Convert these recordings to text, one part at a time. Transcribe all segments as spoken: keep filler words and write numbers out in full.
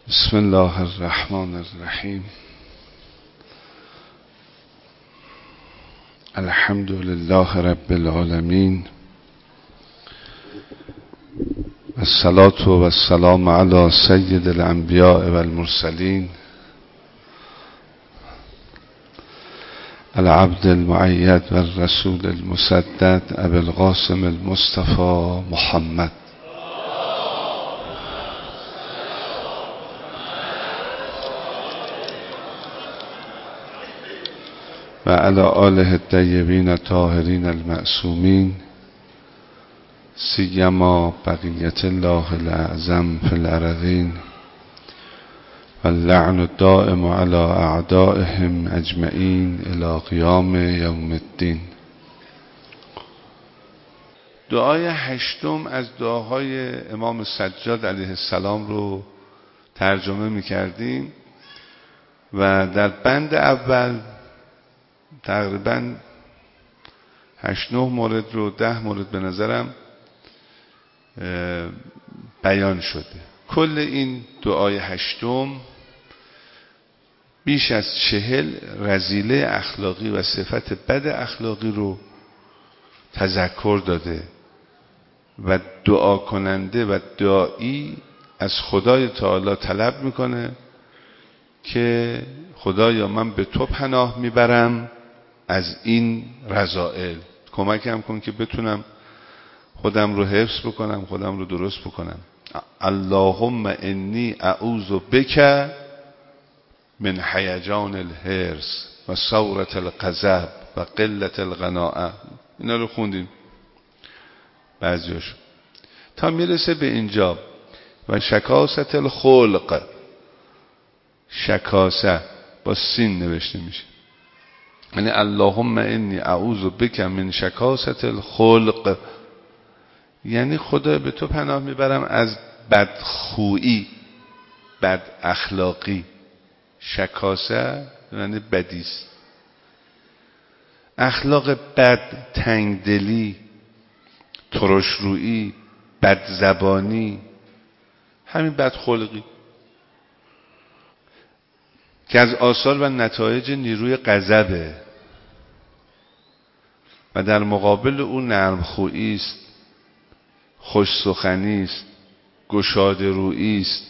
بسم الله الرحمن الرحیم. الحمد لله رب العالمین و الصلاة و السلام علی سید الانبیاء و المرسلین العبد المؤید و الرسول المسدد ابی القاسم المصطفى محمد و علی آله الطیبین الطاهرین المعصومین سیما بقیت الله الاعظم فی الارضین و اللعن الدائم علی اعدائهم اجمعین الی قیام یوم الدین. دعای هشتم از دعاهای امام سجاد علیه السلام رو ترجمه می‌کردیم و در بند اول تقریبا هشت نه مورد رو ده مورد به نظرم بیان شده. کل این دعای هشتم بیش از چهل رذیله اخلاقی و صفت بد اخلاقی رو تذکر داده و دعا کننده و داعی از خدای تعالی طلب میکنه که خدایا من به تو پناه میبرم از این رذائل، کمکم کن که بتونم خودم رو حفظ بکنم، خودم رو درست بکنم. اللهم انی اعوذ بک من هیجان الحرص و ثورة الغضب و قلة القناعة. اینا رو خوندیم بعضیاش تا میرسه به اینجا و شکاست الخلق. شکاسه با سین نوشته میشه، یعنی اللهم انی اعوذ بک من شکاست الخلق، یعنی خدا به تو پناه میبرم از بدخویی، بد اخلاقی. شکاسه یعنی بدیست، اخلاق بد، تنگدلی، ترشرویی، بدزبانی، همین بدخلقی که از آثار و نتایج نیروی غضبه و در مقابل اون نرمخویی است، خوش سخنی است، گشاده رویی است.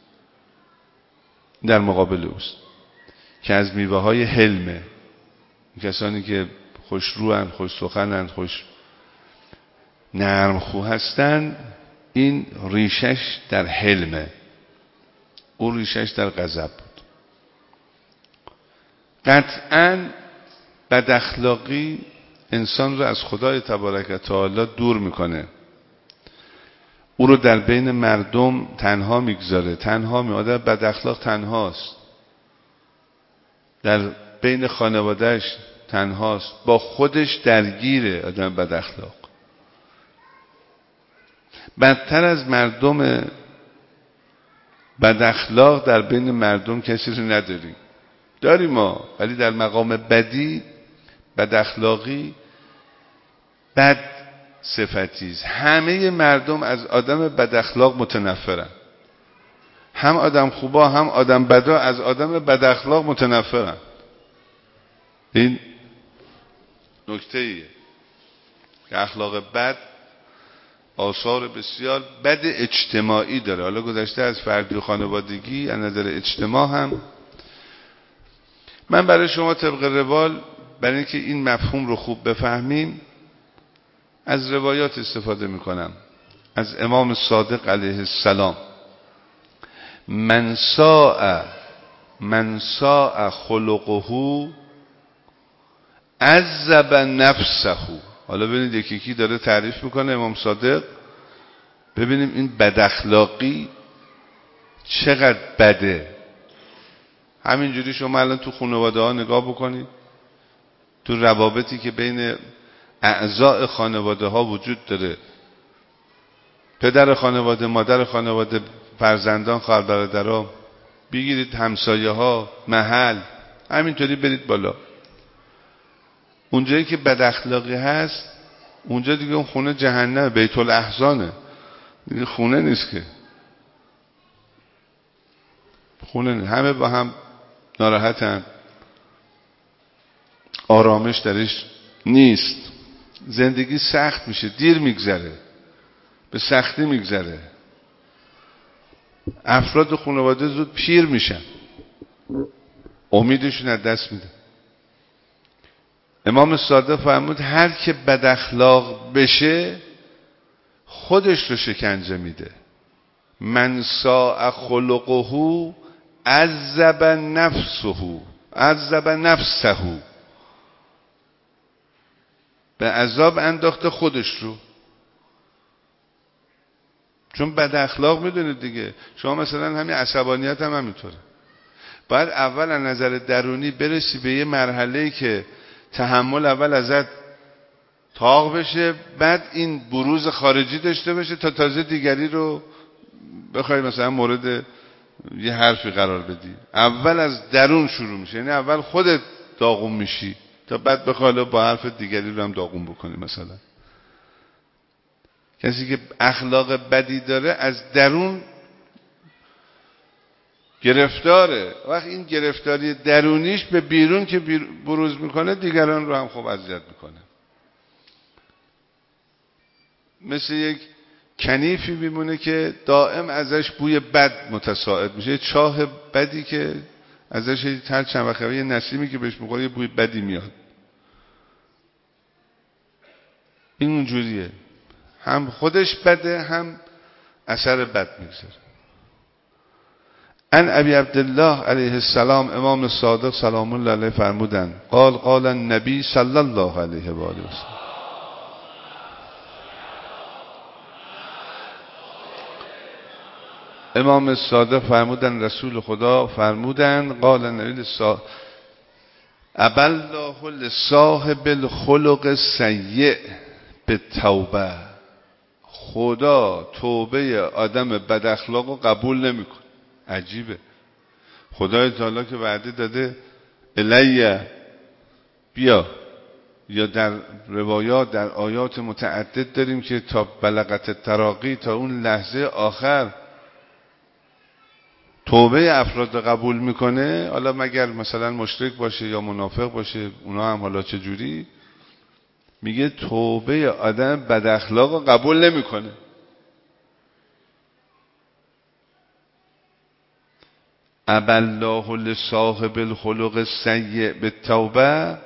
در مقابل اوست که از میوه های حلمه. کسانی که خوش روان، خوش سخنند، خوش نرمخو هستند، این ریشش در حلمه، اون ریشش در غضب. قطعاً بد اخلاقی انسان رو از خدای تبارک و تعالی دور میکنه، او رو در بین مردم تنها میگذاره، تنها می آدم بد اخلاق تنهاست، در بین خانوادهش تنهاست، با خودش درگیره. آدم بد اخلاق بدتر از مردم بد اخلاق در بین مردم کسی رو نداریم، داریم ما، ولی در مقام بدی، بد اخلاقی، بد صفتیست. همه مردم از آدم بد اخلاق متنفرن، هم آدم خوبا هم آدم بدا از آدم بد اخلاق متنفرن. این نکته ایه که اخلاق بد آثار بسیار بد اجتماعی داره. حالا گذشته از فردی و خانوادگی، از نظر اجتماع هم. من برای شما طبق روال، برای اینکه این مفهوم رو خوب بفهمیم، از روایات استفاده میکنم از امام صادق علیه السلام. من ساء من ساء خلقه عذب نفسه. حالا ببینید یکی یکی داره تعریف میکنه امام صادق، ببینیم این بد اخلاقی چقدر بده. همینجوری شما الان تو خانواده ها نگاه بکنید، تو روابطی که بین اعضاء خانواده ها وجود داره، پدر خانواده، مادر خانواده، فرزندان، خواهر برادرها، بگیرید همسایه ها، محل، همینطوری برید بالا. اونجایی که بد اخلاقی هست، اونجا دیگه اون خونه جهنم، بیت الاحزانه، دیگه خونه نیست که. خونه همه با هم ناراحتن، آرامش درش نیست، زندگی سخت میشه، دیر میگذره، به سختی میگذره، افراد خانواده زود پیر میشن، امیدشون از دست میده. امام صادق فرمود هر که بد اخلاق بشه خودش رو شکنجه میده. من ساء خلقه عذب نفسه عذب نفسه، به عذاب انداخته خودش رو. چون بد اخلاق میدونید دیگه، شما مثلا همین عصبانیت هم همینطوره، باید اول از نظر درونی برسی به یه مرحله‌ای که تحمل اول ازت طاق بشه، بعد این بروز خارجی داشته باشه تا تازه دیگری رو بخوای مثلا مورد یه حرفی قرار بدی. اول از درون شروع میشه، یعنی اول خودت داغون میشی تا بعد بخوای با حرف دیگری رو هم داغون بکنی. مثلا کسی که اخلاق بدی داره از درون گرفتاره، وقت این گرفتاری درونیش به بیرون که بروز میکنه دیگران رو هم خوب اذیت میکنه. مثل یک کنیفی میمونه که دائم ازش بوی بد متصاعد میشه، چاه بدی که ازش هر چند وقت یه نسیمی که بهش میخوره یه بوی بدی میاد. این اونجوریه، هم خودش بده هم اثر بد میگذاره. ان ابی عبدالله علیه السلام، امام صادق سلام الله علیه فرمودند قال قال النبی صلی الله علیه و آله و سلم، امام صادق فرمودند رسول خدا فرمودند قال النبی صادق ابالله لصاحب الخلق السیء بالتوبه، خدا توبه آدم بد اخلاق رو قبول نمیکنه. عجیبه، خدای تعالی که وعده داده الیه بیا، یا در روایات در آیات متعدد داریم که تا بلغت تراقی، تا اون لحظه آخر توبه افراد قبول میکنه. حالا مگر مثلا مشرک باشه یا منافق باشه، اونا هم حالا چه جوری، میگه توبه آدم بد اخلاق قبول نمیکنه. ابالله لصاحب الخلق السیء بالتوبه،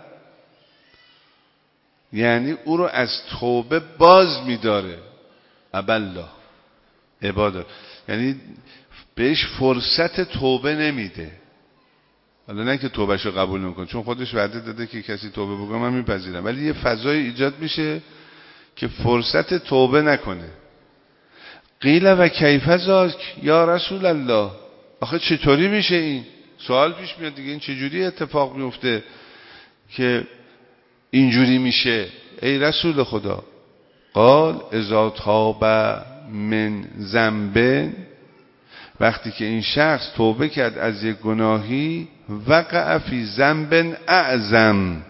یعنی او رو از توبه باز میداره. ابالله عباده، یعنی بهش فرصت توبه نمیده. حالا نه که توبهش رو قبول نمیکنه، چون خودش وعده داده که کسی توبه بکنه من میپذیرم، ولی یه فضای ایجاد میشه که فرصت توبه نکنه. قیل و کیف ذاک یا رسول الله، آخه چطوری میشه این؟ سوال پیش میاد دیگه، این چجوری اتفاق میفته که اینجوری میشه ای رسول خدا؟ قال اذا تاب من ذنب، وقتی که این شخص توبه کرد از یک گناهی، وقع فی ذنب اعظم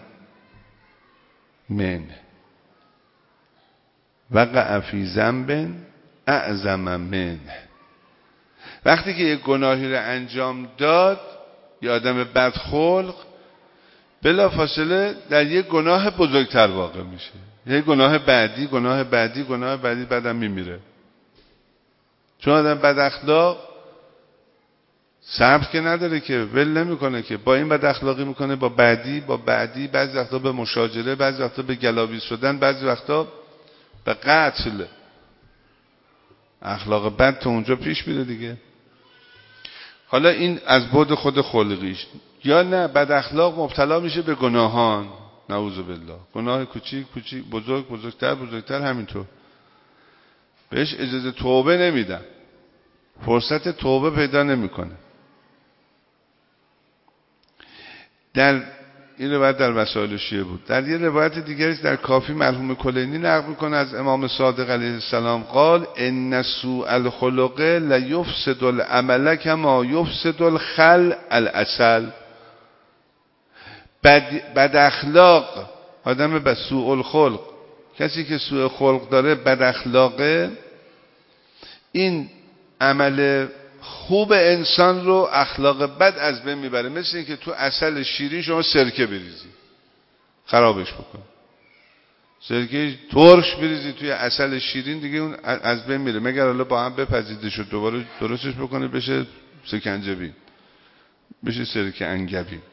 من، وقع فی ذنب اعظم من، وقتی که یک گناهی رو انجام داد یا آدم بدخلق، بلا فاصله در یک گناه بزرگتر واقع میشه، یک گناه بعدی گناه بعدی گناه بعدی، بعدم میمیره. چون آدم بد اخلاق صبر که نداره که، ول نمیکنه که، با این بد اخلاقی میکنه با بعدی با بعدی، بعضی وقتا به مشاجره، بعضی وقتا به گلاویز شدن، بعضی وقتا به قتل. اخلاق بد تو اونجا پیش میره دیگه. حالا این از بعد خود خلقیش، یا نه بد اخلاق مبتلا میشه به گناهان، نعوذ بالله، گناه کوچیک کوچیک، بزرگ بزرگتر بزرگتر، همینطور بهش اجازه توبه نمیدن، فرصت توبه پیدا نمیکنه. در این روایت در وسائل شیعه بود. در یه روایت دیگری در کافی مرحوم کلینی نقل میکنه از امام صادق علیه السلام قال ان سوء الخلق لیفسد العمل کما یفسد الخل العسل، بد, بد اخلاق، آدم به سوء الخلق، کسی که سوء خلق داره، بد اخلاقه، این عمل خوب انسان رو اخلاق بد از بین میبره. مثل این که تو عسل شیرین شما سرکه بریزی خرابش بکن، سرکه ترش بریزی توی عسل شیرین دیگه اون از بین میره، مگر حالا با هم بپزیده شد دوباره درستش بکنه بشه سکنجبین، بشه سرکه انگبین.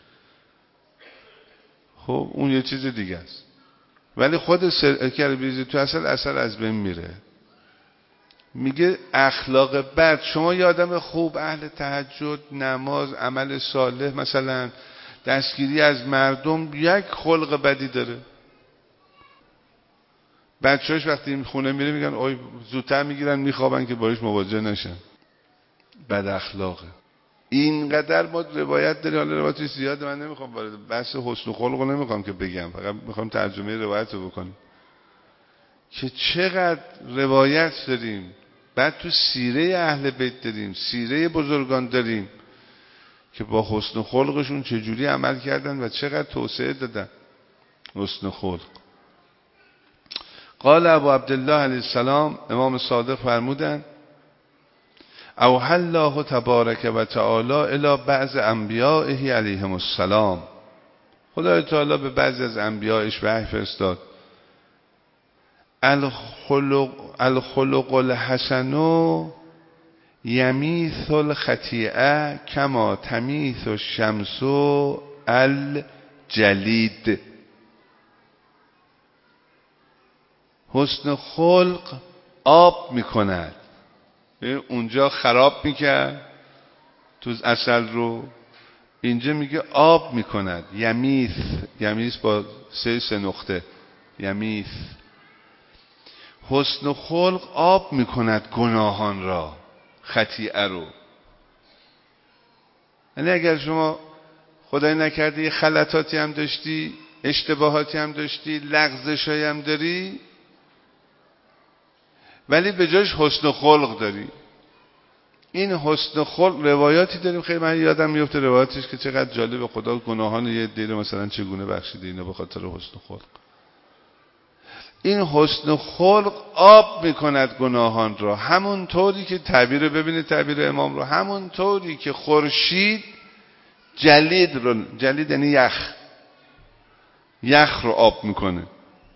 خب اون یه چیز دیگه است. ولی خود سرکه رو بریزی تو عسل، عسل از بین میره. میگه اخلاق بد، شما یه آدم خوب، اهل تهجد، نماز، عمل صالح، مثلا دستگیری از مردم، یک خلق بدی داره. بچه‌هاش وقتی خونه میره میگن اوی زودتر میگیرن میخوابن که باهاش مواجه نشن. بد اخلاقه. اینقدر ما روایت داریم، حالا روایت زیاده، من نمیخوام وارد بحث حسن و خلق رو نمیخوام که بگم، فقط میخوام ترجمه روایت رو بکنم که چقدر روایت داریم. بعد تو سیره اهل بیت داریم، سیره بزرگان داریم که با حسن و خلقشون چجوری عمل کردن و چقدر توسعه دادن حسن و خلق. قال ابو عبدالله علیه السلام، امام صادق فرمودن اوحی الله تبارک و تعالی الی بعض انبیائه علیهم السلام، خدای تعالی به بعضی از انبیائش وحی فرستاد الخلق الخلق الحسن یمیث الخطیئه کما تمیث الشمس الجلید. حسن خلق آب میکند، اونجا خراب میکرد تو عسل رو، اینجا میگه آب میکند. یمیث، یمیث با سه سه نقطه، یمیث. حسن خلق آب میکند گناهان را، خطیئه رو. یعنی اگر شما خدای نکرده یه خلطاتی هم داشتی، اشتباهاتی هم داشتی، لغزشایی هم داری، ولی به جاش حسن خلق داری. این حسن خلق روایاتی داریم، خیلی من یادم میفته روایاتش که چقدر جالب، خدا گناهان یه دیر مثلا چگونه بخشیده اینو به خاطر حسن خلق. این حسن خلق آب میکند گناهان را، همون طوری که تعبیر، ببینید تعبیر امام رو، همون طوری که خورشید جلید رو، جلید یعنی یخ، یخ رو آب میکنه.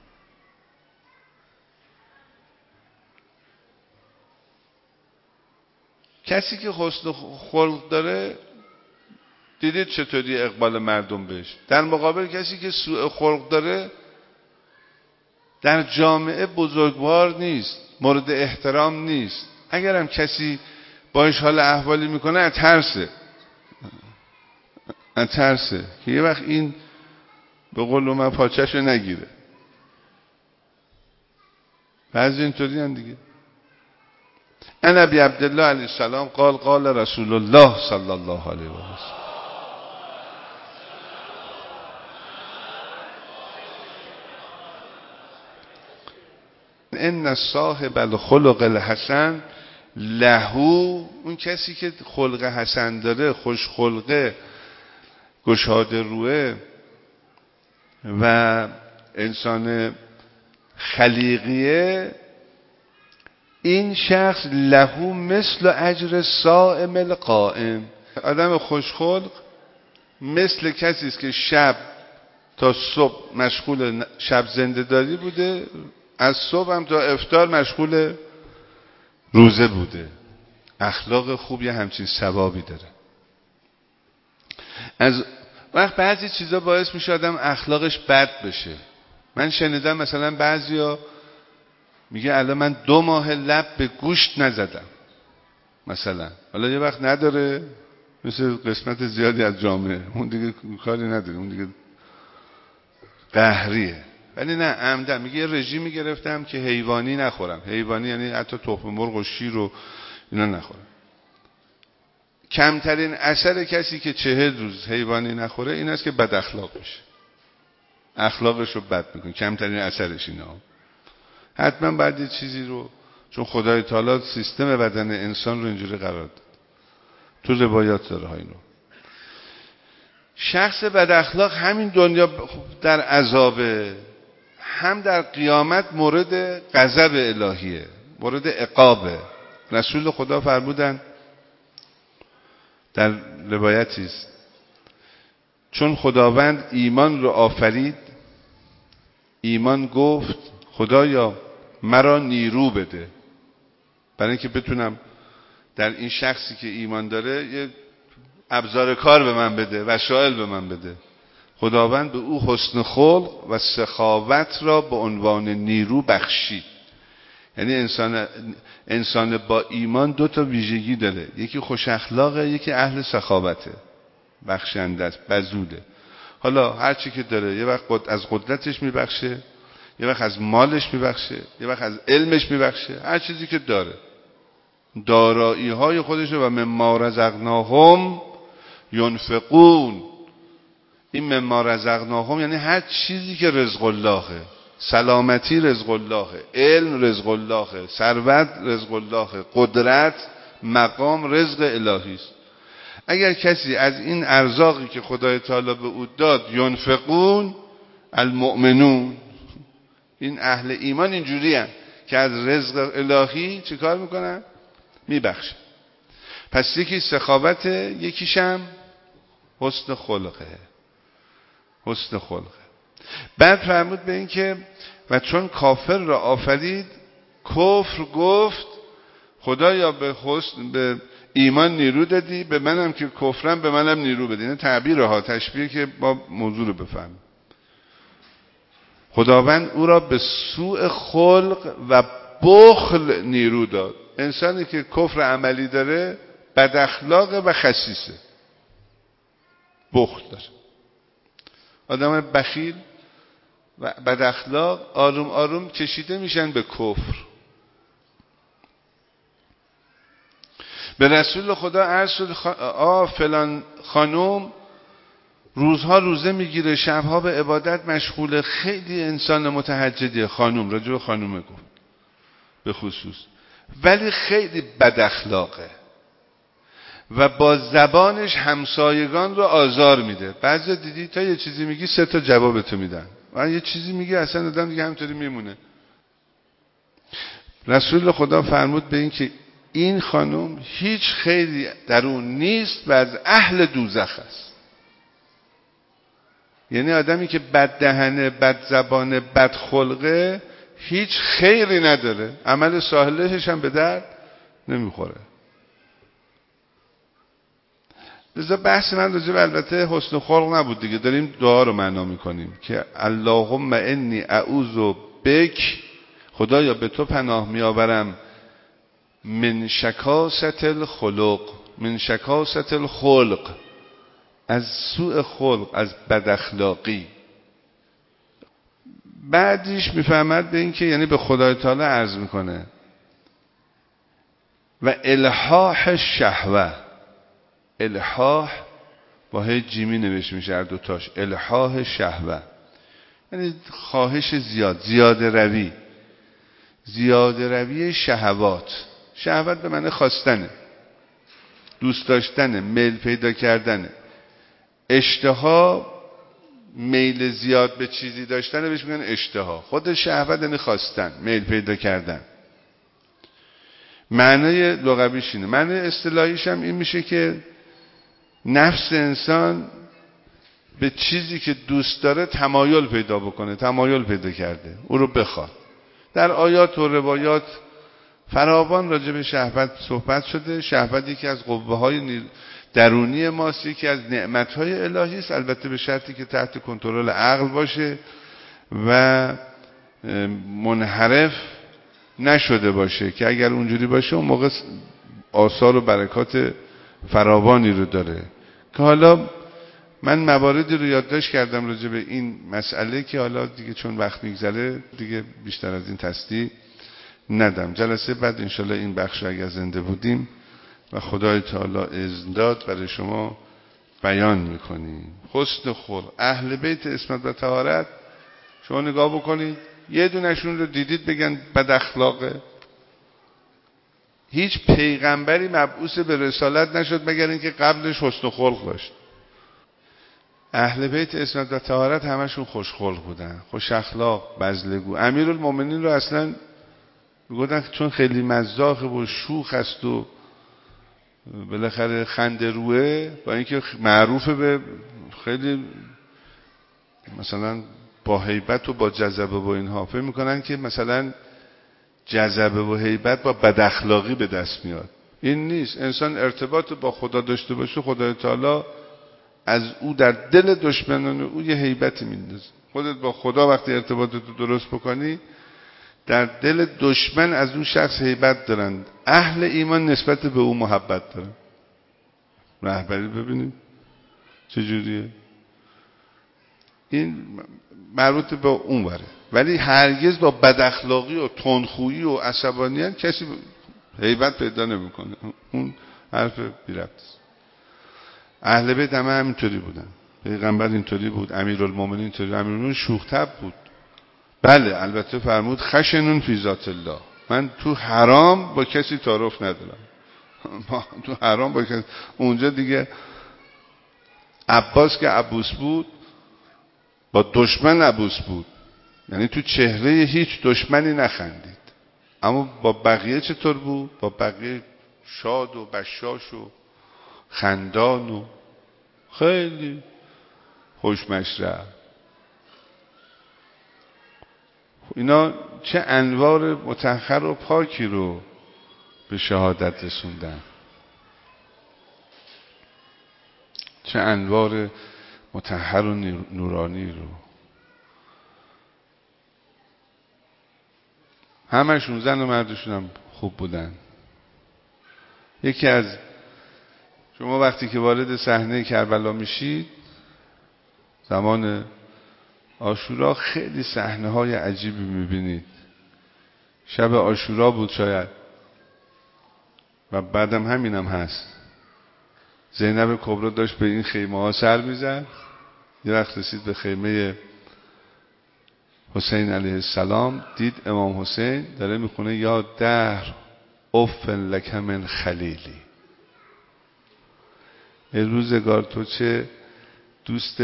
کسی که حسن خلق داره دیدید چطوری اقبال مردم بهش، در مقابل کسی که سوء خلق داره در جامعه بزرگوار نیست، مورد احترام نیست. اگرم کسی باش حال احوالی میکنه اترسه اترسه که یه وقت این به قول من پاچه‌شو نگیره. بعضی اینطوری هم دیگه. ان ابی عبدالله علیه السلام قال قال رسول الله صلی الله علیه و آله ان صاحب الخلق الحسن لهو، اون کسی که خلق حسن داره، خوش خلقه، گشاده روحه و انسان خلیقیه، این شخص لهو مثل اجر صائم القائم. آدم خوشخلق مثل کسی است که شب تا صبح مشغول شب زنده داری بوده، از صبح هم تا افطار مشغول روزه بوده. اخلاق خوب یه همچین ثوابی داره. از وقت بعضی چیزا باعث میشه آدم اخلاقش بد بشه. من شنیدم مثلا بعضیا میگه الان من دو ماه لب به گوشت نزدم مثلا، حالا یه وقت نداره، مثل قسمت زیادی از جامعه، اون دیگه کاری نداره، اون دیگه قهریه. ولی نه، عمدن میگه یه رژیمی گرفتم که حیوانی نخورم. حیوانی یعنی حتی تخم مرغ و شیر و اینا نخورم. کمترین اثر کسی که چهل روز حیوانی نخوره این است که بد اخلاق میشه، اخلاقش رو بد میکنه. کمترین اثرش اینا. حتما بعد یه چیزی رو، چون خدای تعالی سیستم بدن انسان رو اینجوری قرار داد، تو روایات داره ها اینو. شخص بد اخلاق همین دنیا در عذابه، هم در قیامت مورد غضب الهیه، مورد عقابه. رسول خدا فرمودن در روایتی است چون خداوند ایمان رو آفرید، ایمان گفت خدایا مرا نیرو بده برای اینکه بتونم در این شخصی که ایمان داره یه ابزار کار به من بده، وسایل به من بده. خداوند به او حسن خلق و سخاوت را به عنوان نیرو بخشید. یعنی انسان انسان با ایمان دو تا ویژگی داره، یکی خوش اخلاقه، یکی اهل سخاوته، بخشنده است، بذوله. حالا هر چی که داره، یه وقت از قدرتش میبخشه، یه وقت از مالش میبخشه، یه وقت از علمش میبخشه، هر چیزی که داره، دارایی های خودش و مما رزقناهم ينفقون. این مما رزقناهم یعنی هر چیزی که رزق اللهه، سلامتی رزق اللهه، علم رزق اللهه، ثروت رزق اللهه، قدرت مقام رزق الهی است. اگر کسی از این ارزاقی که خدای تعالی به او داد ینفقون المؤمنون، این اهل ایمان اینجوری هستند که از رزق الهی چه کار میکنن؟ میبخشن. پس یکی سخاوت، یکیشم حسن خلقه. حسن خلقه. بعد فرمود به این که و چون کافر را آفرید، کفر گفت خدایا به حسن به ایمان نیرو دادی، به منم که کفرم به منم نیرو بده. این تعبیرها تشبیه که با موضوع رو بفهم. خداوند او را به سوء خلق و بخل نیرو داد. انسانی که کفر عملی داره بد اخلاق و خسیسه، بخل داره. آدم بخیل و بد اخلاق آروم آروم کشیده میشن به کفر. به رسول خدا عرض شد آ فلان خانوم روزها روزه میگیره، شبها به عبادت مشغوله، خیلی انسان متهجدیه. خانوم، راجع به خانومه گفت به خصوص، ولی خیلی بد اخلاقه و با زبانش همسایگان رو آزار میده. بعضی دیدی تا یه چیزی میگی سه تا جوابتو میدن و یه چیزی میگی اصلا آدم دیگه همطوری میمونه. رسول خدا فرمود به این که این خانم هیچ خیری در اون نیست و از اهل دوزخ است. یعنی آدمی که بد دهنه، بد زبانه، بد خلقه هیچ خیری نداره، عمل صالحش هم به درد نمیخوره. لذا بحث من راجع به البته حسن خلق نبود دیگه، داریم دعا رو معنا میکنیم که اللهم انی اعوذ بک، خدایا به تو پناه میآورم، من شکاست الخلق، من شکاست الخلق، از سوء خلق، از بد اخلاقی. بعدش میفهمد به این که یعنی به خدای تعالی عرض میکنه و الحاح شهوه، الحاح با هی جیمی نوشته میشه هر دوتاش، الحاح شهوه یعنی خواهش زیاد، زیاده روی، زیاده روی شهوات. شهوت به معنی خواستنه، دوست داشتنه، میل پیدا کردنه. اشتها میل زیاد به چیزی داشتنه بهش میگن اشتها. خود شهوت یعنی خواستن، میل پیدا کردن. معنای لغویش اینه. معنای اصطلاحیش هم این میشه که نفس انسان به چیزی که دوست داره تمایل پیدا بکنه، تمایل پیدا کرده، او رو بخواد. در آیات و روایات فراوان راجع به شهوت صحبت شده. شهوت یکی از قوه های درونی ماست، یکی از نعمت های الهی است، البته به شرطی که تحت کنترل عقل باشه و منحرف نشده باشه، که اگر اونجوری باشه اون موقع آثار و برکات فراوانی رو داره. که حالا من مواردی رو یادداشت کردم راجع به این مسئله که حالا دیگه چون وقت میگذره دیگه بیشتر از این تصدیق ندم. جلسه بعد انشالله این بخش رو اگر زنده بودیم و خدای تعالی اذن داد برای شما بیان میکنیم. حسن خلق، اهل بیت عصمت و طهارت، شما نگاه بکنید یه دونشون رو دیدید بگن بد اخلاقه؟ هیچ پیغمبری مبعوث به رسالت نشد مگر اینکه قبلش حسن خلق داشت. اهل بیت عصمت و طهارت همشون خوش خلق بودن، خوش اخلاق، بذلگو. امیرالمومنین رو اصلا میگفتن چون خیلی مزاح و شوخ است و بالاخره خنده روه، با اینکه معروفه به خیلی مثلا با هیبت و با جذبه و اینها، فکر میکنن که مثلا جذبه و هیبت با بد اخلاقی به دست میاد. این نیست. انسان ارتباط با خدا داشته باشه، خدای تعالی از او در دل دشمنان او یه هیبتی میندازه. خودت با خدا وقتی ارتباطت رو درست بکنی، در دل دشمن از اون شخص هیبت دارن. اهل ایمان نسبت به او محبت دارن. رهبری ببینید چجوریه. این مربوط به اون وره. ولی هرگز با بد اخلاقی و تندخویی و عصبانیت کسی هیبت پیدا نمیکنه. اون حرف بی ربط است. اهل بیت همه همینطوری بودن. پیغمبر اینطوری بود، امیرالمومنین اینطوری. امیرالمومنین شوخ طبع بود. بله البته فرمود خشنون فی ذات الله. من تو حرام با کسی تعارف ندارم. تو حرام با کسی. اونجا دیگه عباس که عبوس بود، با دشمن عبوس بود. یعنی تو چهره هیچ دشمنی نخندید. اما با بقیه چطور بود؟ با بقیه شاد و بشاش و خندان و خیلی خوشمشرب. اینا چه انوار مطهر و پاکی رو به شهادت رسوندن، چه انوار مطهر و نورانی رو. همشون زن و مردشون هم خوب بودن. یکی از شما وقتی که وارد صحنه کربلا میشید زمان عاشورا، خیلی صحنه های عجیبی میبینید. شب عاشورا بود شاید و بعدم همینم هست. زینب کبرا داشت به این خیمه ها سر میزد. یه وقت رسید به خیمه حسین علیه السلام، دید امام حسین داره میخونه یا دهر افن لک من خلیلی. ای روزگار تو چه دوست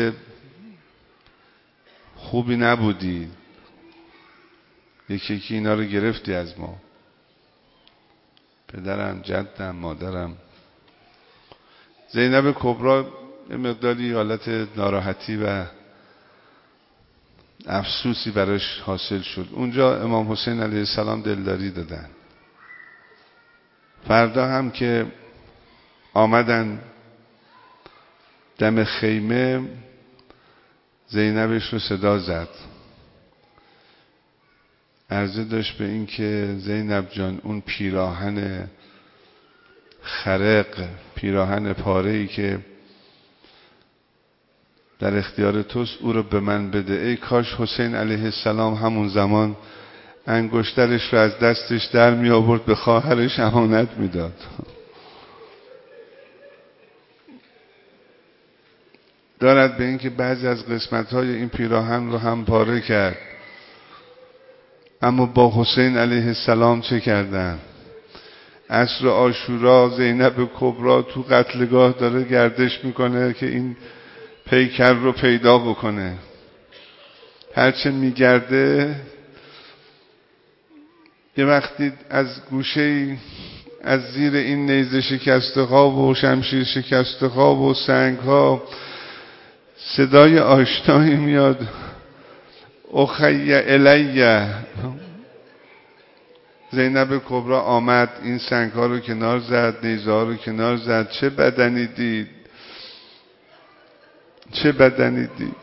خوبی نبودی، یکی یکی اینا رو گرفتی از ما، پدرم، جدم، مادرم. زینب کبرا یه مقداری حالت ناراحتی و افسوسی براش حاصل شد. اونجا امام حسین علیه السلام دلداری دادن. فردا هم که آمدن دم خیمه، زینبش رو صدا زد. عرضه داشت به این که زینب جان، اون پیراهن خرق، پیراهن پاره‌ای که در اختیار توست، او رو به من بده. ای کاش حسین علیه السلام همون زمان انگشترش رو از دستش در می آورد، به خواهرش امانت میداد. دارد به این که بعضی از قسمت‌های این پیراهن رو هم پاره کرد. اما با حسین علیه السلام چه کردن؟ عصر عاشورا زینب کبرا تو قتلگاه داره گردش میکنه که این پیکر رو پیدا بکنه. هرچه میگرده یه وقتی از گوشه از زیر این نیزه شکسته ها و شمشیر شکسته ها و سنگ ها صدای آشنایی میاد، اخی الیه. زینب کبرا آمد، این سنگ ها رو کنار زد، نیزه ها رو کنار زد. چه بدنی دید، چه بدنی دید.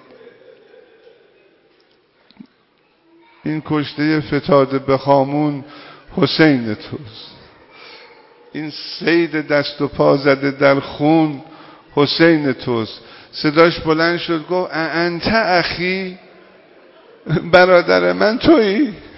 این کشته فتاده به خامون حسین توست. این صید دست و پا زده در خون حسین توست. صداش بلند شد، گفت انت اخی، برادر من تویی؟